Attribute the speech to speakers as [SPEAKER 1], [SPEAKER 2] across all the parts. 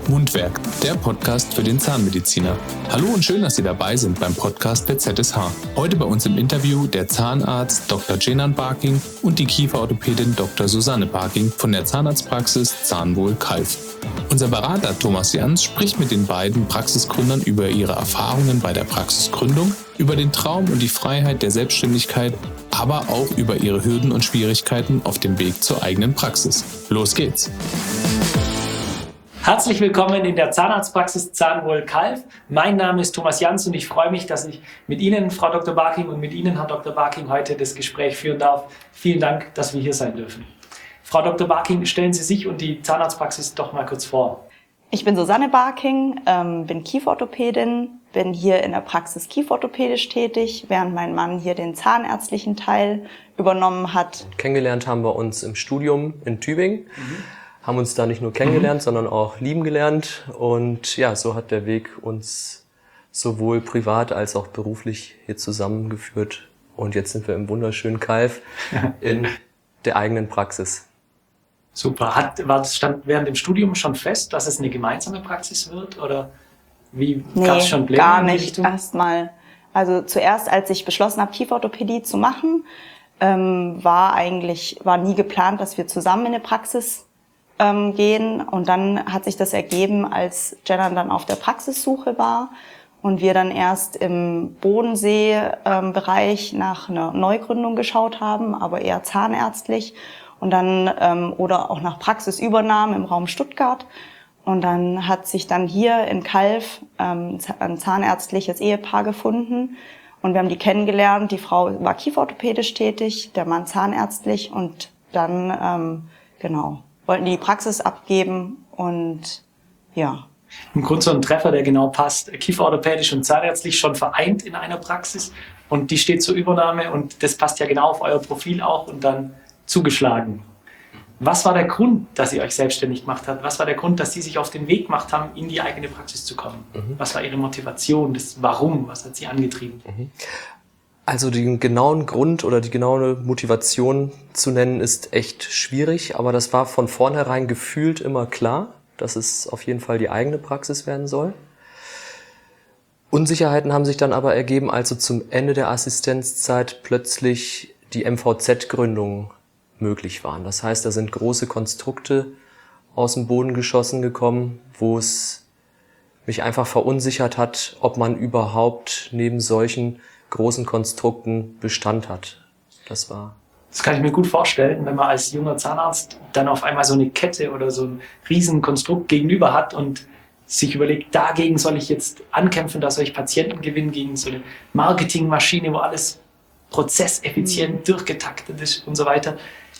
[SPEAKER 1] Mundwerk, der Podcast für den Zahnmediziner. Hallo und schön, dass Sie dabei sind beim Podcast der ZSH. Heute bei uns im Interview der Zahnarzt Dr. Cenan Barking und die Kieferorthopädin Dr. Susanne Barking von der Zahnarztpraxis Zahnwohl Calw. Unser Berater Thomas Jans spricht mit den beiden Praxisgründern über ihre Erfahrungen bei der Praxisgründung, über den Traum und die Freiheit der Selbstständigkeit, aber auch über ihre Hürden und Schwierigkeiten auf dem Weg zur eigenen Praxis. Los geht's!
[SPEAKER 2] Herzlich willkommen in der Zahnarztpraxis Zahnwohl Calw. Mein Name ist Thomas Jans und ich freue mich, dass ich mit Ihnen, Frau Dr. Barking, und mit Ihnen, Herr Dr. Barking, heute das Gespräch führen darf. Vielen Dank, dass wir hier sein dürfen. Frau Dr. Barking, stellen Sie sich und die Zahnarztpraxis doch mal kurz vor.
[SPEAKER 3] Ich bin Susanne Barking, bin Kieferorthopädin, bin hier in der Praxis kieferorthopädisch tätig, während mein Mann hier den zahnärztlichen Teil übernommen hat.
[SPEAKER 4] Kennengelernt haben wir uns im Studium in Tübingen. Haben uns da nicht nur kennengelernt, sondern auch lieben gelernt. Und ja, so hat der Weg uns sowohl privat als auch beruflich hier zusammengeführt. Und jetzt sind wir im wunderschönen Calw in der eigenen Praxis.
[SPEAKER 2] Super. Stand während dem Studium schon fest, dass es eine gemeinsame Praxis wird? Oder wie gab es schon Pläne?
[SPEAKER 3] Gar nicht. Erstmal. Also zuerst, als ich beschlossen habe, Kieferorthopädie zu machen, war nie geplant, dass wir zusammen in eine Praxis gehen, und dann hat sich das ergeben, als Cenan dann auf der Praxissuche war und wir dann erst im Bodensee-Bereich nach einer Neugründung geschaut haben, aber eher zahnärztlich, und dann oder auch nach Praxisübernahme im Raum Stuttgart, und dann hat sich dann hier in Calw ein zahnärztliches Ehepaar gefunden und wir haben die kennengelernt. Die Frau war kieferorthopädisch tätig, der Mann zahnärztlich, und dann wollten die Praxis abgeben und ja.
[SPEAKER 2] Im Grunde so ein Treffer, der genau passt. Kieferorthopädisch und zahnärztlich schon vereint in einer Praxis, und die steht zur Übernahme, und das passt ja genau auf euer Profil auch, und dann zugeschlagen. Was war der Grund, dass ihr euch selbstständig gemacht habt? Was war der Grund, dass Sie sich auf den Weg gemacht haben, in die eigene Praxis zu kommen? Was war Ihre Motivation, das Warum? Was hat Sie angetrieben?
[SPEAKER 4] Also den genauen Grund oder die genaue Motivation zu nennen, ist echt schwierig, aber das war von vornherein gefühlt immer klar, dass es auf jeden Fall die eigene Praxis werden soll. Unsicherheiten haben sich dann aber ergeben, als zum Ende der Assistenzzeit plötzlich die MVZ-Gründungen möglich waren. Das heißt, da sind große Konstrukte aus dem Boden geschossen gekommen, wo es mich einfach verunsichert hat, ob man überhaupt neben solchen großen Konstrukten Bestand hat. Das
[SPEAKER 2] kann ich mir gut vorstellen, wenn man als junger Zahnarzt dann auf einmal so eine Kette oder so ein Riesenkonstrukt gegenüber hat und sich überlegt, dagegen soll ich jetzt ankämpfen, da soll ich Patienten gewinnen, gegen so eine Marketingmaschine, wo alles prozesseffizient durchgetaktet ist und so weiter.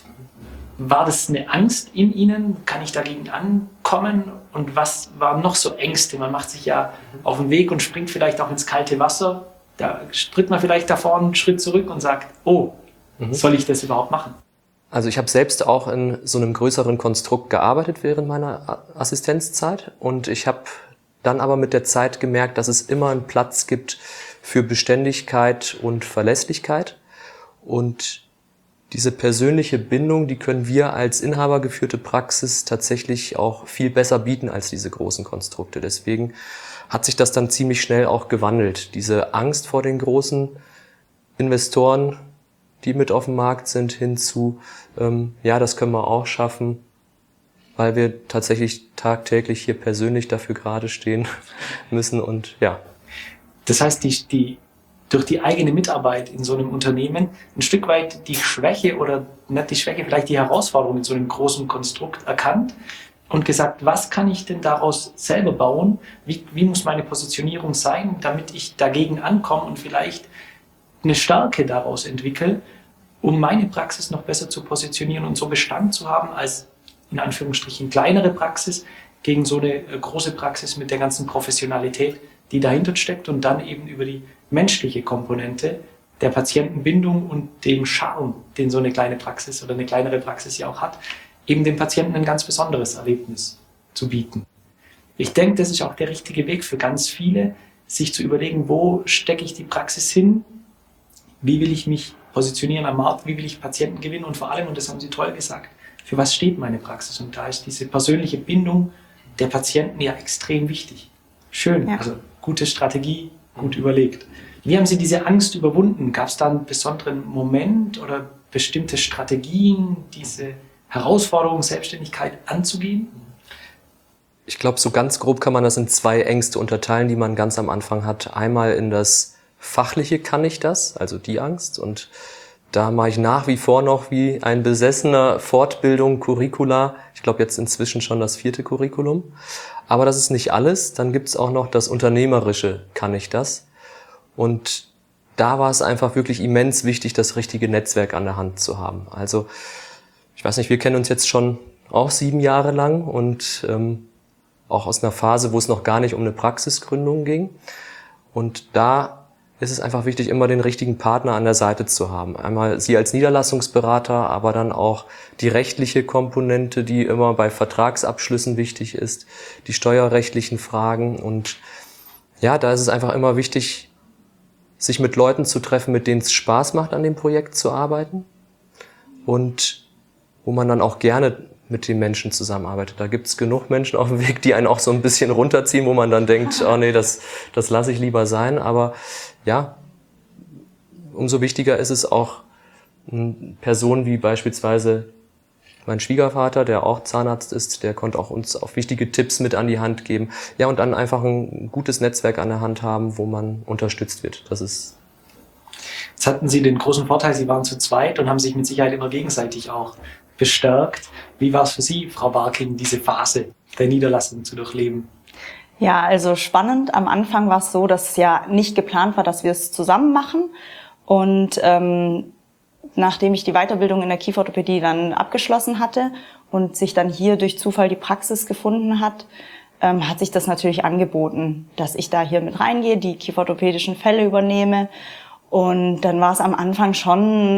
[SPEAKER 2] War das eine Angst in Ihnen? Kann ich dagegen ankommen? Und was waren noch so Ängste? Man macht sich ja auf den Weg und springt vielleicht auch ins kalte Wasser. Da tritt man vielleicht davor einen Schritt zurück und sagt, soll ich das überhaupt machen?
[SPEAKER 4] Also ich habe selbst auch in so einem größeren Konstrukt gearbeitet während meiner Assistenzzeit, und ich habe dann aber mit der Zeit gemerkt, dass es immer einen Platz gibt für Beständigkeit und Verlässlichkeit, und diese persönliche Bindung, die können wir als inhabergeführte Praxis tatsächlich auch viel besser bieten als diese großen Konstrukte. Deswegen hat sich das dann ziemlich schnell auch gewandelt. Diese Angst vor den großen Investoren, die mit auf dem Markt sind, hinzu, das können wir auch schaffen, weil wir tatsächlich tagtäglich hier persönlich dafür gerade stehen müssen, und ja.
[SPEAKER 2] Das heißt, durch die eigene Mitarbeit in so einem Unternehmen ein Stück weit die Schwäche, oder nicht die Schwäche, vielleicht die Herausforderung in so einem großen Konstrukt erkannt und gesagt, was kann ich denn daraus selber bauen? Wie muss meine Positionierung sein, damit ich dagegen ankomme und vielleicht eine Stärke daraus entwickle, um meine Praxis noch besser zu positionieren und so Bestand zu haben als, in Anführungsstrichen, kleinere Praxis gegen so eine große Praxis mit der ganzen Professionalität, die dahinter steckt, und dann eben über die menschliche Komponente der Patientenbindung und dem Charme, den so eine kleine Praxis oder eine kleinere Praxis ja auch hat, eben dem Patienten ein ganz besonderes Erlebnis zu bieten. Ich denke, das ist auch der richtige Weg für ganz viele, sich zu überlegen, wo stecke ich die Praxis hin, wie will ich mich positionieren am Markt, wie will ich Patienten gewinnen, und vor allem, und das haben Sie toll gesagt, für was steht meine Praxis? Und da ist diese persönliche Bindung der Patienten ja extrem wichtig. Schön,
[SPEAKER 3] Ja.
[SPEAKER 2] also gute Strategie, gut überlegt. Wie haben Sie diese Angst überwunden? Gab es da einen besonderen Moment oder bestimmte Strategien, diese Herausforderung, Selbstständigkeit anzugehen?
[SPEAKER 4] Ich glaube, so ganz grob kann man das in 2 Ängste unterteilen, die man ganz am Anfang hat. Einmal in das Fachliche, kann ich das, also die Angst. Und da mache ich nach wie vor noch wie ein Besessener Fortbildung, Curricula. Ich glaube jetzt inzwischen schon das 4. Curriculum. Aber das ist nicht alles. Dann gibt's auch noch das Unternehmerische, kann ich das. Und da war es einfach wirklich immens wichtig, das richtige Netzwerk an der Hand zu haben. Also ich weiß nicht, wir kennen uns jetzt schon auch 7 Jahre lang und auch aus einer Phase, wo es noch gar nicht um eine Praxisgründung ging. Und da ist es einfach wichtig, immer den richtigen Partner an der Seite zu haben. Einmal Sie als Niederlassungsberater, aber dann auch die rechtliche Komponente, die immer bei Vertragsabschlüssen wichtig ist, die steuerrechtlichen Fragen. Und ja, da ist es einfach immer wichtig, sich mit Leuten zu treffen, mit denen es Spaß macht, an dem Projekt zu arbeiten und wo man dann auch gerne mit den Menschen zusammenarbeitet. Da gibt es genug Menschen auf dem Weg, die einen auch so ein bisschen runterziehen, wo man dann denkt, oh nee, das lasse ich lieber sein. Aber ja, umso wichtiger ist es auch, Personen wie beispielsweise mein Schwiegervater, der auch Zahnarzt ist, der konnte auch uns auf wichtige Tipps mit an die Hand geben. Ja, und dann einfach ein gutes Netzwerk an der Hand haben, wo man unterstützt wird. Das ist.
[SPEAKER 2] Jetzt hatten Sie den großen Vorteil, Sie waren zu zweit und haben sich mit Sicherheit immer gegenseitig auch bestärkt. Wie war es für Sie, Frau Barking, diese Phase der Niederlassung zu durchleben?
[SPEAKER 3] Ja, also spannend. Am Anfang war es so, dass es ja nicht geplant war, dass wir es zusammen machen. Und nachdem ich die Weiterbildung in der Kieferorthopädie dann abgeschlossen hatte und sich dann hier durch Zufall die Praxis gefunden hat, hat sich das natürlich angeboten, dass ich da hier mit reingehe, die kieferorthopädischen Fälle übernehme. Und dann war es am Anfang schon,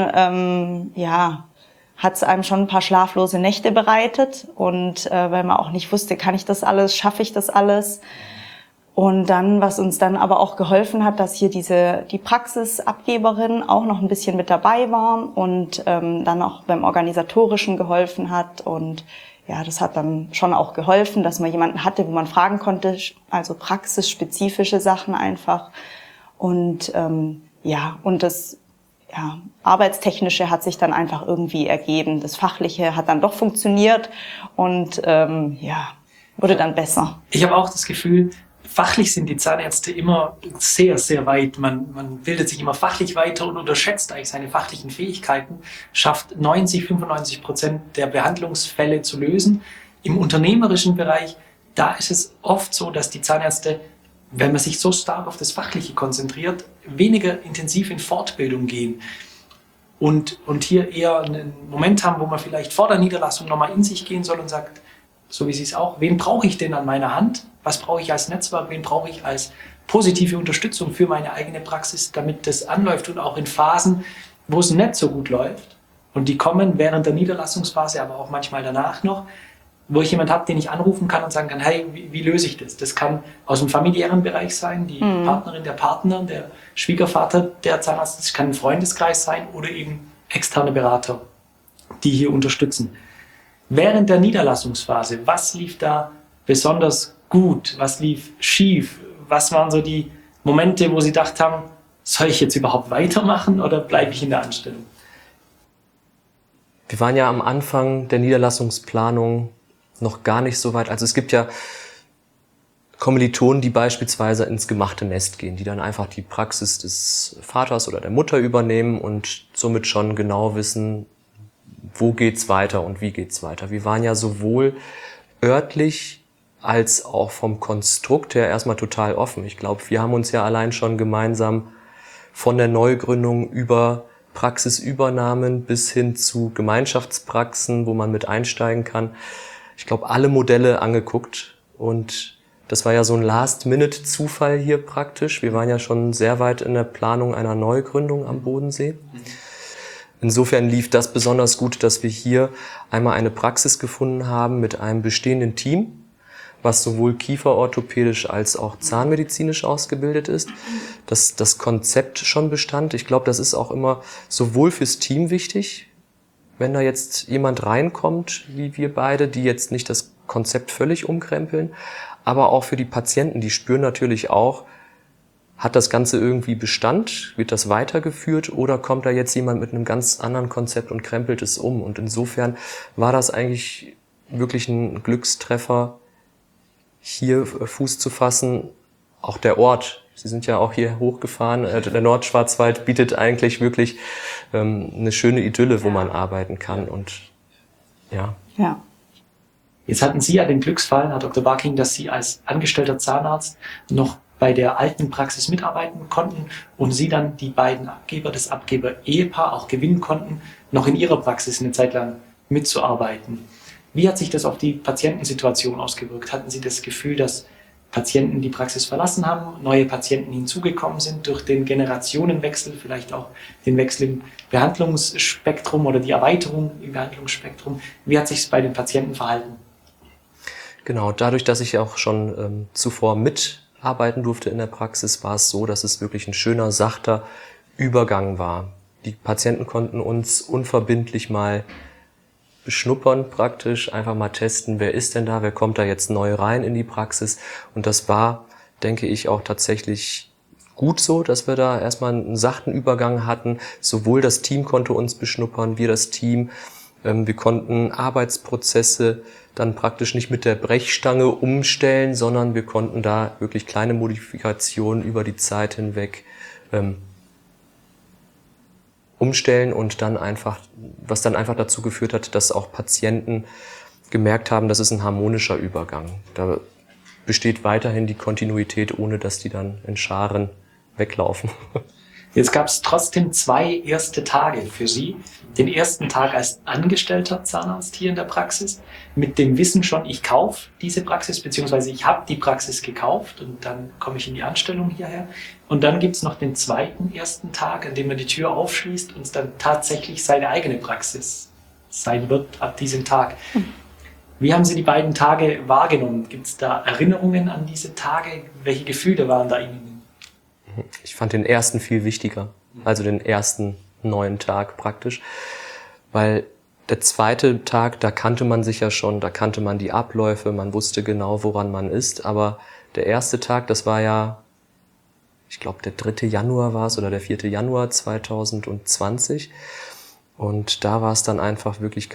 [SPEAKER 3] hat es einem schon ein paar schlaflose Nächte bereitet. Und weil man auch nicht wusste, kann ich das alles, schaffe ich das alles? Und dann, was uns dann aber auch geholfen hat, dass hier die Praxisabgeberin auch noch ein bisschen mit dabei war und dann auch beim Organisatorischen geholfen hat. Und ja, das hat dann schon auch geholfen, dass man jemanden hatte, wo man fragen konnte, also praxisspezifische Sachen einfach. Und und das Arbeitstechnische hat sich dann einfach irgendwie ergeben. Das Fachliche hat dann doch funktioniert und wurde dann besser.
[SPEAKER 2] Ich habe auch das Gefühl, fachlich sind die Zahnärzte immer sehr, sehr weit. Man bildet sich immer fachlich weiter und unterschätzt eigentlich seine fachlichen Fähigkeiten, schafft 95% der Behandlungsfälle zu lösen. Im unternehmerischen Bereich, da ist es oft so, dass die Zahnärzte, wenn man sich so stark auf das Fachliche konzentriert, weniger intensiv in Fortbildung gehen und hier eher einen Moment haben, wo man vielleicht vor der Niederlassung nochmal in sich gehen soll und sagt, so wie Sie es auch, wen brauche ich denn an meiner Hand? Was brauche ich als Netzwerk? Wen brauche ich als positive Unterstützung für meine eigene Praxis, damit das anläuft und auch in Phasen, wo es nicht so gut läuft. Und die kommen während der Niederlassungsphase, aber auch manchmal danach noch, wo ich jemanden habe, den ich anrufen kann und sagen kann, hey, wie löse ich das? Das kann aus dem familiären Bereich sein, die Partnerin, der Partner, der Schwiegervater, der Zahnarzt, das kann ein Freundeskreis sein oder eben externe Berater, die hier unterstützen. Während der Niederlassungsphase, was lief da besonders gut? Was lief schief? Was waren so die Momente, wo Sie gedacht haben, soll ich jetzt überhaupt weitermachen oder bleibe ich in der Anstellung?
[SPEAKER 4] Wir waren ja am Anfang der Niederlassungsplanung noch gar nicht so weit. Also es gibt ja Kommilitonen, die beispielsweise ins gemachte Nest gehen, die dann einfach die Praxis des Vaters oder der Mutter übernehmen und somit schon genau wissen, wo geht's weiter und wie geht's weiter. Wir waren ja sowohl örtlich als auch vom Konstrukt her erstmal total offen. Ich glaube, wir haben uns ja allein schon gemeinsam von der Neugründung über Praxisübernahmen bis hin zu Gemeinschaftspraxen, wo man mit einsteigen kann. Ich glaube, alle Modelle angeguckt und das war ja so ein Last-Minute-Zufall hier praktisch. Wir waren ja schon sehr weit in der Planung einer Neugründung am Bodensee. Insofern lief das besonders gut, dass wir hier einmal eine Praxis gefunden haben mit einem bestehenden Team, was sowohl kieferorthopädisch als auch zahnmedizinisch ausgebildet ist, dass das Konzept schon bestand. Ich glaube, das ist auch immer sowohl fürs Team wichtig, wenn da jetzt jemand reinkommt, wie wir beide, die jetzt nicht das Konzept völlig umkrempeln. Aber auch für die Patienten, die spüren natürlich auch, hat das Ganze irgendwie Bestand? Wird das weitergeführt? Oder kommt da jetzt jemand mit einem ganz anderen Konzept und krempelt es um? Und insofern war das eigentlich wirklich ein Glückstreffer, hier Fuß zu fassen. Auch der Ort. Sie sind ja auch hier hochgefahren. Der Nordschwarzwald bietet eigentlich wirklich eine schöne Idylle, wo man arbeiten kann. Und ja.
[SPEAKER 2] Jetzt hatten Sie ja den Glücksfall, Herr Dr. Barking, dass Sie als angestellter Zahnarzt noch bei der alten Praxis mitarbeiten konnten und Sie dann die beiden Abgeber, das Abgeber-Ehepaar auch gewinnen konnten, noch in Ihrer Praxis eine Zeit lang mitzuarbeiten. Wie hat sich das auf die Patientensituation ausgewirkt? Hatten Sie das Gefühl, dass Patienten die Praxis verlassen haben, neue Patienten hinzugekommen sind durch den Generationenwechsel, vielleicht auch den Wechsel im Behandlungsspektrum oder die Erweiterung im Behandlungsspektrum? Wie hat sich es bei den Patienten verhalten?
[SPEAKER 4] Genau, dadurch, dass ich auch schon zuvor mitarbeiten durfte in der Praxis, war es so, dass es wirklich ein schöner, sachter Übergang war. Die Patienten konnten uns unverbindlich mal beschnuppern praktisch, einfach mal testen, wer ist denn da, wer kommt da jetzt neu rein in die Praxis. Und das war, denke ich, auch tatsächlich gut so, dass wir da erstmal einen sachten Übergang hatten. Sowohl das Team konnte uns beschnuppern, wir das Team. Wir konnten Arbeitsprozesse dann praktisch nicht mit der Brechstange umstellen, sondern wir konnten da wirklich kleine Modifikationen über die Zeit hinweg umstellen und dann einfach, was dann einfach dazu geführt hat, dass auch Patienten gemerkt haben, das ist ein harmonischer Übergang. Da besteht weiterhin die Kontinuität, ohne dass die dann in Scharen weglaufen.
[SPEAKER 2] Jetzt gab es trotzdem 2 erste Tage für Sie. Den ersten Tag als angestellter Zahnarzt hier in der Praxis, mit dem Wissen schon, ich kaufe diese Praxis, beziehungsweise ich habe die Praxis gekauft und dann komme ich in die Anstellung hierher. Und dann gibt es noch den zweiten ersten Tag, an dem man die Tür aufschließt und es dann tatsächlich seine eigene Praxis sein wird ab diesem Tag. Wie haben Sie die beiden Tage wahrgenommen? Gibt es da Erinnerungen an diese Tage? Welche Gefühle waren da in Ihnen?
[SPEAKER 4] Ich fand den ersten viel wichtiger, also den ersten neuen Tag praktisch, weil der zweite Tag, da kannte man sich ja schon, da kannte man die Abläufe, man wusste genau, woran man ist, aber der erste Tag, das war ja, ich glaube, der 3. Januar war es oder der 4. Januar 2020 und da war es dann einfach wirklich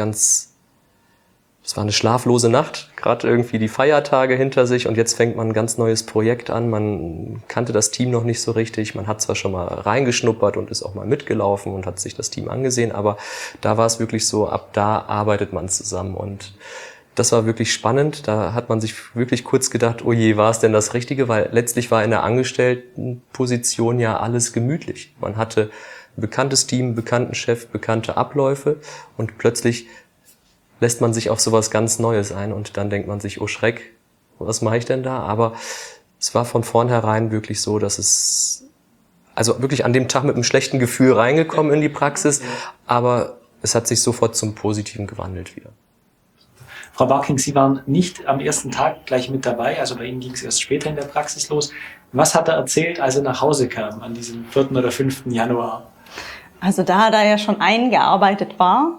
[SPEAKER 4] es war eine schlaflose Nacht, gerade irgendwie die Feiertage hinter sich und jetzt fängt man ein ganz neues Projekt an. Man kannte das Team noch nicht so richtig. Man hat zwar schon mal reingeschnuppert und ist auch mal mitgelaufen und hat sich das Team angesehen, aber da war es wirklich so, ab da arbeitet man zusammen und das war wirklich spannend. Da hat man sich wirklich kurz gedacht, oh je, war es denn das Richtige? Weil letztlich war in der Angestelltenposition ja alles gemütlich. Man hatte ein bekanntes Team, einen bekannten Chef, bekannte Abläufe und plötzlich lässt man sich auf sowas ganz Neues ein und dann denkt man sich, oh Schreck, was mache ich denn da? Aber es war von vornherein wirklich so, dass es, also wirklich an dem Tag mit einem schlechten Gefühl reingekommen in die Praxis, aber es hat sich sofort zum Positiven gewandelt wieder.
[SPEAKER 2] Frau Barking, Sie waren nicht am ersten Tag gleich mit dabei, also bei Ihnen ging es erst später in der Praxis los. Was hat er erzählt, als er nach Hause kam, an diesem 4. oder 5. Januar?
[SPEAKER 3] Also da er ja schon eingearbeitet war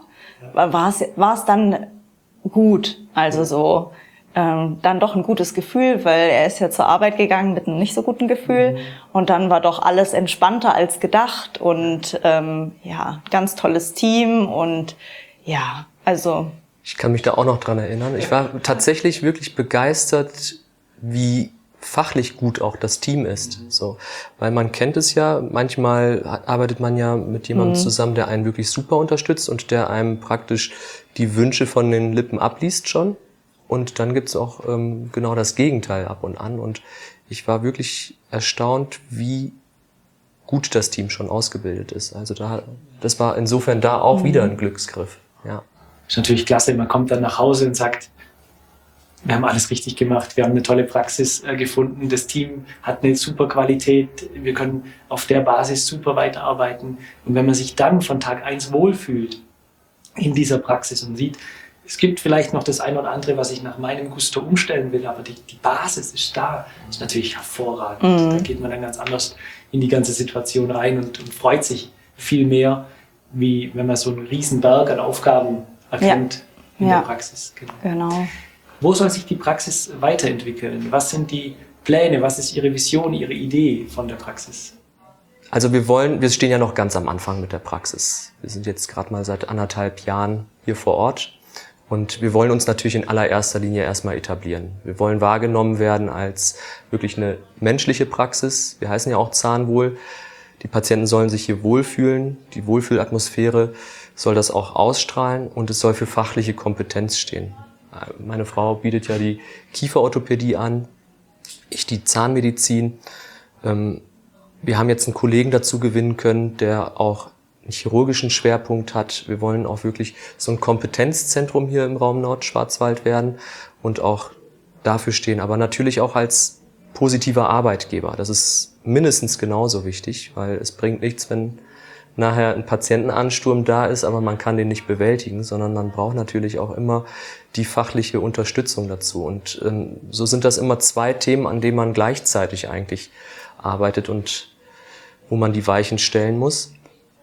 [SPEAKER 3] es dann gut, also so dann doch ein gutes Gefühl, weil er ist ja zur Arbeit gegangen mit einem nicht so guten Gefühl und dann war doch alles entspannter als gedacht und ganz tolles Team und ja, also...
[SPEAKER 4] Ich kann mich da auch noch dran erinnern. Ich war tatsächlich wirklich begeistert, wie fachlich gut auch das Team ist. So, weil man kennt es ja, manchmal arbeitet man ja mit jemandem zusammen, der einen wirklich super unterstützt und der einem praktisch die Wünsche von den Lippen abliest schon. Und dann gibt's auch genau das Gegenteil ab und an. Und ich war wirklich erstaunt, wie gut das Team schon ausgebildet ist. Also das war insofern da auch wieder ein Glücksgriff. Ja.
[SPEAKER 2] Ist natürlich klasse, man kommt dann nach Hause und sagt, wir haben alles richtig gemacht, wir haben eine tolle Praxis gefunden, das Team hat eine super Qualität, wir können auf der Basis super weiterarbeiten. Und wenn man sich dann von Tag 1 wohlfühlt in dieser Praxis und sieht, es gibt vielleicht noch das eine oder andere, was ich nach meinem Gusto umstellen will, aber die Basis ist da, ist natürlich hervorragend. Da geht man dann ganz anders in die ganze Situation rein und freut sich viel mehr, wie wenn man so einen riesen Berg an Aufgaben erkennt in der Praxis.
[SPEAKER 3] Genau.
[SPEAKER 2] Wo soll sich die Praxis weiterentwickeln? Was sind die Pläne? Was ist Ihre Vision, Ihre Idee von der Praxis?
[SPEAKER 4] Also wir stehen ja noch ganz am Anfang mit der Praxis. Wir sind jetzt gerade mal seit 1,5 Jahren hier vor Ort und wir wollen uns natürlich in allererster Linie erstmal etablieren. Wir wollen wahrgenommen werden als wirklich eine menschliche Praxis. Wir heißen ja auch Zahnwohl. Die Patienten sollen sich hier wohlfühlen. Die Wohlfühlatmosphäre soll das auch ausstrahlen und es soll für fachliche Kompetenz stehen. Meine Frau bietet ja die Kieferorthopädie an, ich die Zahnmedizin. Wir haben jetzt einen Kollegen dazu gewinnen können, der auch einen chirurgischen Schwerpunkt hat. Wir wollen auch wirklich so ein Kompetenzzentrum hier im Raum Nordschwarzwald werden und auch dafür stehen, aber natürlich auch als positiver Arbeitgeber. Das ist mindestens genauso wichtig, weil es bringt nichts, wenn nachher ein Patientenansturm da ist, aber man kann den nicht bewältigen, sondern man braucht natürlich auch immer die fachliche Unterstützung dazu. Und so sind das immer 2 Themen, an denen man gleichzeitig eigentlich arbeitet und wo man die Weichen stellen muss.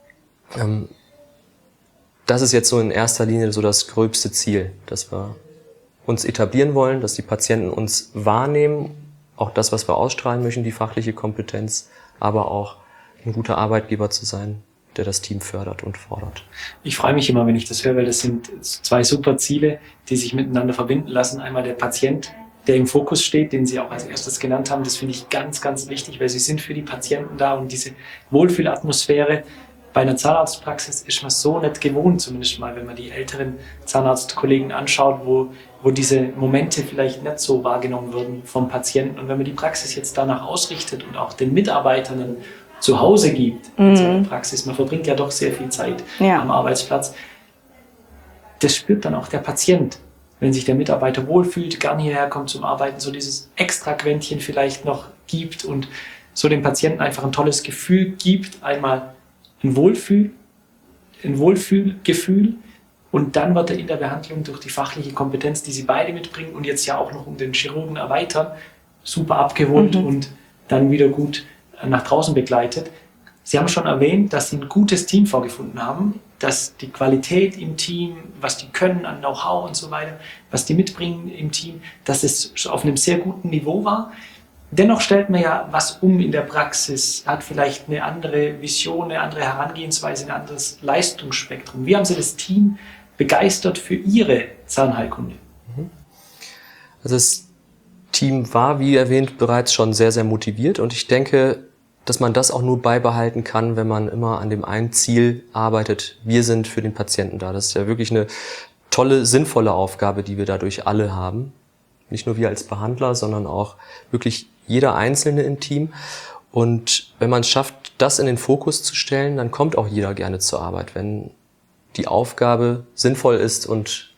[SPEAKER 4] Das ist jetzt so in erster Linie so das gröbste Ziel, dass wir uns etablieren wollen, dass die Patienten uns wahrnehmen, auch das, was wir ausstrahlen möchten, die fachliche Kompetenz, aber auch ein guter Arbeitgeber zu sein, der das Team fördert und fordert.
[SPEAKER 2] Ich freue mich immer, wenn ich das höre, weil das sind 2 super Ziele, die sich miteinander verbinden lassen. Einmal der Patient, der im Fokus steht, den Sie auch als erstes genannt haben. Das finde ich ganz, ganz wichtig, weil Sie sind für die Patienten da und diese Wohlfühlatmosphäre. Bei einer Zahnarztpraxis ist man so nicht gewohnt, zumindest mal, wenn man die älteren Zahnarztkollegen anschaut, wo diese Momente vielleicht nicht so wahrgenommen würden vom Patienten. Und wenn man die Praxis jetzt danach ausrichtet und auch den Mitarbeitern ein Zuhause gibt, in so einer Praxis, man verbringt ja doch sehr viel Zeit am Arbeitsplatz, das spürt dann auch der Patient. Wenn sich der Mitarbeiter wohlfühlt, gern hierher kommt zum Arbeiten, so dieses Extra-Quäntchen vielleicht noch gibt und so dem Patienten einfach ein tolles Gefühl gibt, einmal ein Wohlfühlgefühl und dann wird er in der Behandlung durch die fachliche Kompetenz, die sie beide mitbringen und jetzt ja auch noch um den Chirurgen erweitern, super abgeholt und dann wieder gut nach draußen begleitet. Sie haben schon erwähnt, dass Sie ein gutes Team vorgefunden haben, dass die Qualität im Team, was die können an Know-how und so weiter, was die mitbringen im Team, dass es auf einem sehr guten Niveau war. Dennoch stellt man ja was um in der Praxis, hat vielleicht eine andere Vision, eine andere Herangehensweise, ein anderes Leistungsspektrum. Wie haben Sie das Team begeistert für Ihre Zahnheilkunde?
[SPEAKER 4] Also das Team war, wie erwähnt, bereits schon sehr, sehr motiviert und ich denke, dass man das auch nur beibehalten kann, wenn man immer an dem einen Ziel arbeitet. Wir sind für den Patienten da. Das ist ja wirklich eine tolle, sinnvolle Aufgabe, die wir dadurch alle haben. Nicht nur wir als Behandler, sondern auch wirklich jeder Einzelne im Team. Und wenn man es schafft, das in den Fokus zu stellen, dann kommt auch jeder gerne zur Arbeit, wenn die Aufgabe sinnvoll ist und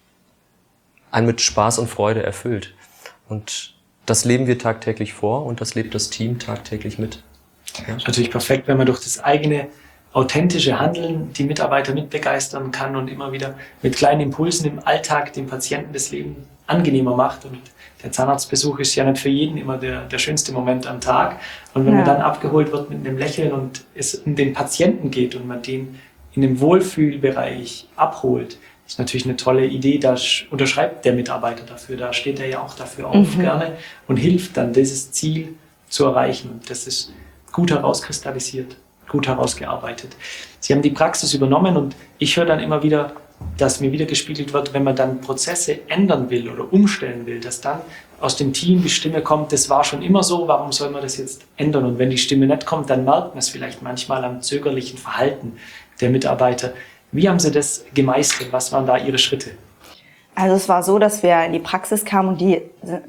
[SPEAKER 4] einen mit Spaß und Freude erfüllt. Und das leben wir tagtäglich vor und das lebt das Team tagtäglich mit.
[SPEAKER 2] Ja. Ist natürlich perfekt, wenn man durch das eigene authentische Handeln die Mitarbeiter mitbegeistern kann und immer wieder mit kleinen Impulsen im Alltag dem Patienten das Leben angenehmer macht. Und der Zahnarztbesuch ist ja nicht für jeden immer der schönste Moment am Tag. Und wenn man dann abgeholt wird mit einem Lächeln und es um den Patienten geht und man den in dem Wohlfühlbereich abholt, ist natürlich eine tolle Idee. Da unterschreibt der Mitarbeiter dafür. Da steht er ja auch dafür auf gerne und hilft dann, dieses Ziel zu erreichen. Und das ist gut herauskristallisiert, gut herausgearbeitet. Sie haben die Praxis übernommen und ich höre dann immer wieder, dass mir wieder gespiegelt wird, wenn man dann Prozesse ändern will oder umstellen will, dass dann aus dem Team die Stimme kommt, das war schon immer so, warum soll man das jetzt ändern? Und wenn die Stimme nicht kommt, dann merkt man es vielleicht manchmal am zögerlichen Verhalten der Mitarbeiter. Wie haben Sie das gemeistert? Was waren da Ihre Schritte?
[SPEAKER 3] Also es war so, dass wir in die Praxis kamen und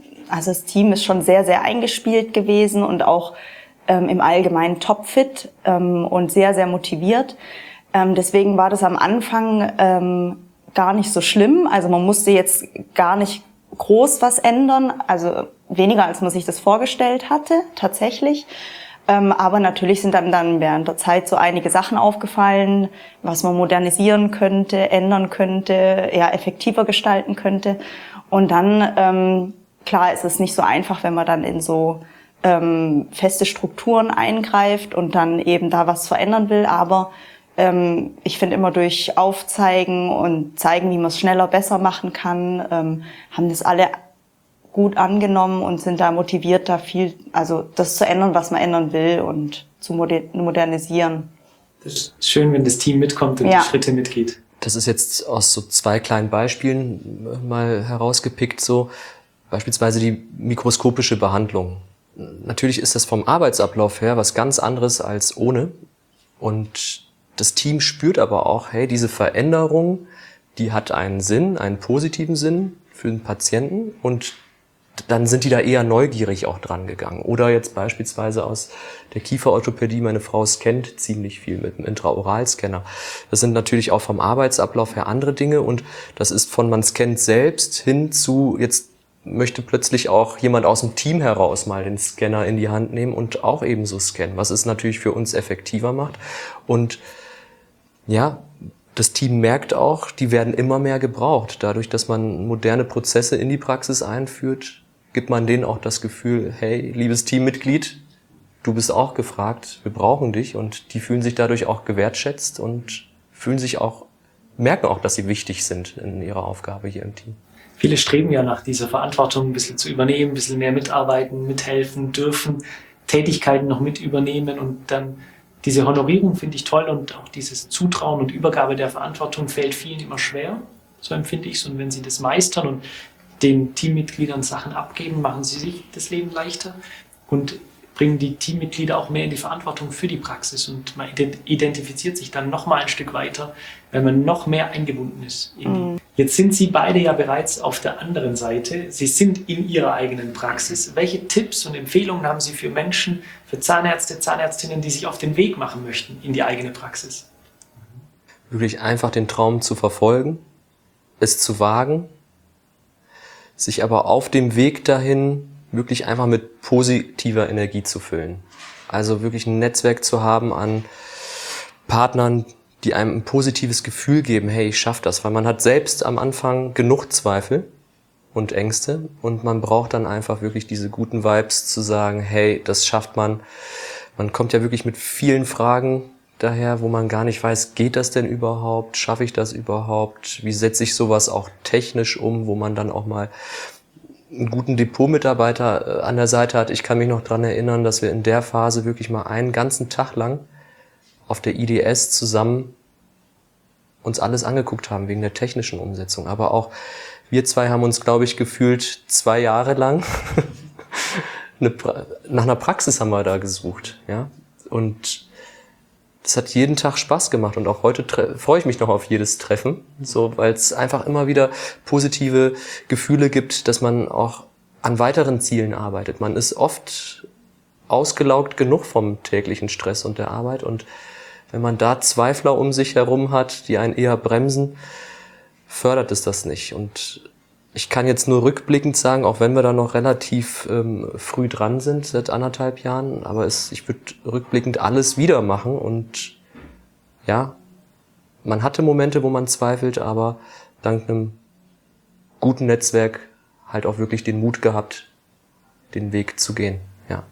[SPEAKER 3] das Team ist schon sehr, sehr eingespielt gewesen und auch im Allgemeinen topfit und sehr, sehr motiviert. Deswegen war das am Anfang gar nicht so schlimm. Also man musste jetzt gar nicht groß was ändern, also weniger als man sich das vorgestellt hatte, tatsächlich. Aber natürlich sind dann während der Zeit so einige Sachen aufgefallen, was man modernisieren könnte, ändern könnte, ja, effektiver gestalten könnte. Und dann, klar, ist es nicht so einfach, wenn man dann in so feste Strukturen eingreift und dann eben da was verändern will. Aber ich finde immer durch Aufzeigen und zeigen, wie man es schneller, besser machen kann, haben das alle gut angenommen und sind da motiviert, also das zu ändern, was man ändern will und zu modernisieren.
[SPEAKER 2] Das ist schön, wenn das Team mitkommt und die Schritte mitgeht.
[SPEAKER 4] Das ist jetzt aus so 2 kleinen Beispielen mal herausgepickt, so beispielsweise die mikroskopische Behandlung. Natürlich ist das vom Arbeitsablauf her was ganz anderes als ohne. Und das Team spürt aber auch, hey, diese Veränderung, die hat einen Sinn, einen positiven Sinn für den Patienten, und dann sind die da eher neugierig auch dran gegangen. Oder jetzt beispielsweise aus der Kieferorthopädie, meine Frau scannt ziemlich viel mit einem Intraoralscanner. Das sind natürlich auch vom Arbeitsablauf her andere Dinge, und das ist von man scannt selbst hin zu jetzt möchte plötzlich auch jemand aus dem Team heraus mal den Scanner in die Hand nehmen und auch ebenso scannen, was es natürlich für uns effektiver macht. Und ja, das Team merkt auch, die werden immer mehr gebraucht. Dadurch, dass man moderne Prozesse in die Praxis einführt, gibt man denen auch das Gefühl, hey, liebes Teammitglied, du bist auch gefragt, wir brauchen dich. Und die fühlen sich dadurch auch gewertschätzt und merken auch, dass sie wichtig sind in ihrer Aufgabe hier im Team.
[SPEAKER 2] Viele streben ja nach dieser Verantwortung, ein bisschen zu übernehmen, ein bisschen mehr mitarbeiten, mithelfen, dürfen Tätigkeiten noch mit übernehmen, und dann diese Honorierung finde ich toll, und auch dieses Zutrauen und Übergabe der Verantwortung fällt vielen immer schwer, so empfinde ich es. Und wenn sie das meistern und den Teammitgliedern Sachen abgeben, machen sie sich das Leben leichter und bringen die Teammitglieder auch mehr in die Verantwortung für die Praxis, und man identifiziert sich dann noch mal ein Stück weiter, weil man noch mehr eingebunden ist. Jetzt sind Sie beide ja bereits auf der anderen Seite. Sie sind in Ihrer eigenen Praxis. Welche Tipps und Empfehlungen haben Sie für Menschen, für Zahnärzte, Zahnärztinnen, die sich auf den Weg machen möchten in die eigene Praxis?
[SPEAKER 4] Wirklich einfach den Traum zu verfolgen, es zu wagen, sich aber auf dem Weg dahin wirklich einfach mit positiver Energie zu füllen. Also wirklich ein Netzwerk zu haben an Partnern, die einem ein positives Gefühl geben, hey, ich schaffe das. Weil man hat selbst am Anfang genug Zweifel und Ängste, und man braucht dann einfach wirklich diese guten Vibes zu sagen, hey, das schafft man. Man kommt ja wirklich mit vielen Fragen daher, wo man gar nicht weiß, geht das denn überhaupt? Schaffe ich das überhaupt? Wie setze ich sowas auch technisch um, wo man dann auch mal einen guten Depotmitarbeiter an der Seite hat. Ich kann mich noch dran erinnern, dass wir in der Phase wirklich mal einen ganzen Tag lang auf der IDS zusammen uns alles angeguckt haben wegen der technischen Umsetzung. Aber auch wir zwei haben uns, glaube ich, gefühlt 2 Jahre lang nach einer Praxis haben wir da gesucht. Ja? Und das hat jeden Tag Spaß gemacht, und auch heute freue ich mich noch auf jedes Treffen, so, weil es einfach immer wieder positive Gefühle gibt, dass man auch an weiteren Zielen arbeitet. Man ist oft ausgelaugt genug vom täglichen Stress und der Arbeit, und wenn man da Zweifler um sich herum hat, die einen eher bremsen, fördert es das nicht. Und ich kann jetzt nur rückblickend sagen, auch wenn wir da noch relativ früh dran sind, seit 1,5 Jahren, aber ich würde rückblickend alles wieder machen. Und ja, man hatte Momente, wo man zweifelt, aber dank einem guten Netzwerk halt auch wirklich den Mut gehabt, den Weg zu gehen. Ja.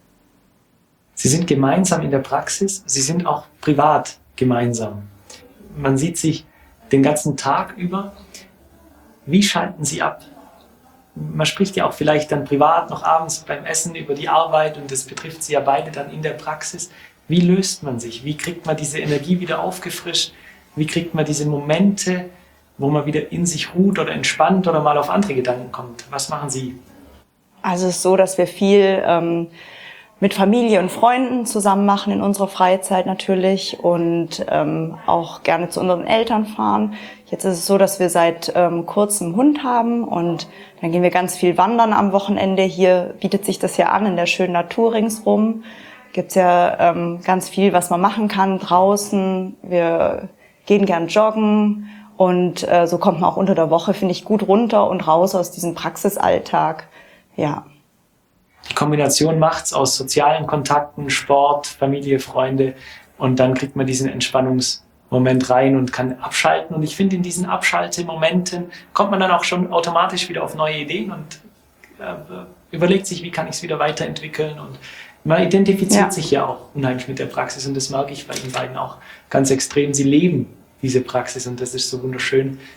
[SPEAKER 2] Sie sind gemeinsam in der Praxis, Sie sind auch privat gemeinsam. Man sieht sich den ganzen Tag über. Wie schalten Sie ab? Man spricht ja auch vielleicht dann privat noch abends beim Essen über die Arbeit, und das betrifft Sie ja beide dann in der Praxis. Wie löst man sich? Wie kriegt man diese Energie wieder aufgefrischt? Wie kriegt man diese Momente, wo man wieder in sich ruht oder entspannt oder mal auf andere Gedanken kommt? Was machen Sie?
[SPEAKER 3] Also es ist so, dass wir viel mit Familie und Freunden zusammen machen in unserer Freizeit natürlich, und auch gerne zu unseren Eltern fahren. Jetzt ist es so, dass wir seit kurzem einen Hund haben, und dann gehen wir ganz viel wandern am Wochenende. Hier bietet sich das ja an, in der schönen Natur ringsrum. Gibt's ja ganz viel, was man machen kann draußen. Wir gehen gern joggen, und so kommt man auch unter der Woche, finde ich, gut runter und raus aus diesem Praxisalltag. Ja.
[SPEAKER 2] Die Kombination macht's aus sozialen Kontakten, Sport, Familie, Freunde, und dann kriegt man diesen Entspannungsmoment rein und kann abschalten. Und ich finde, in diesen Abschaltemomenten kommt man dann auch schon automatisch wieder auf neue Ideen und überlegt sich, wie kann ich es wieder weiterentwickeln. Und man identifiziert sich ja auch unheimlich mit der Praxis, und das mag ich bei Ihnen beiden auch ganz extrem. Sie leben diese Praxis, und das ist so wunderschön.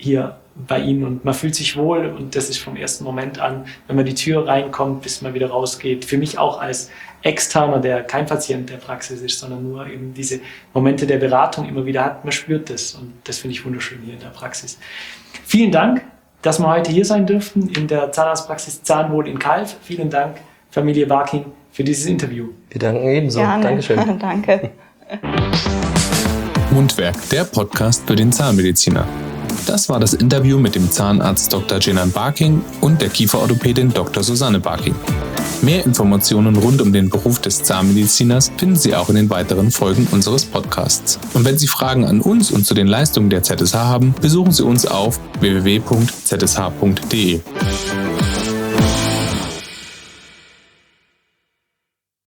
[SPEAKER 2] hier bei Ihnen und man fühlt sich wohl und das ist vom ersten Moment an, wenn man die Tür reinkommt, bis man wieder rausgeht. Für mich auch als Externer, der kein Patient der Praxis ist, sondern nur eben diese Momente der Beratung immer wieder hat, man spürt das und das finde ich wunderschön hier in der Praxis. Vielen Dank, dass wir heute hier sein durften in der Zahnarztpraxis Zahnwohl in Calw. Vielen Dank, Familie Barking, für dieses Interview.
[SPEAKER 4] Wir danken ebenso.
[SPEAKER 3] Gerne.
[SPEAKER 4] Dankeschön.
[SPEAKER 3] Danke.
[SPEAKER 1] Mundwerk, der Podcast für den Zahnmediziner. Das war das Interview mit dem Zahnarzt Dr. Cenan Barking und der Kieferorthopädin Dr. Susanne Barking. Mehr Informationen rund um den Beruf des Zahnmediziners finden Sie auch in den weiteren Folgen unseres Podcasts. Und wenn Sie Fragen an uns und zu den Leistungen der ZSH haben, besuchen Sie uns auf www.zsh.de.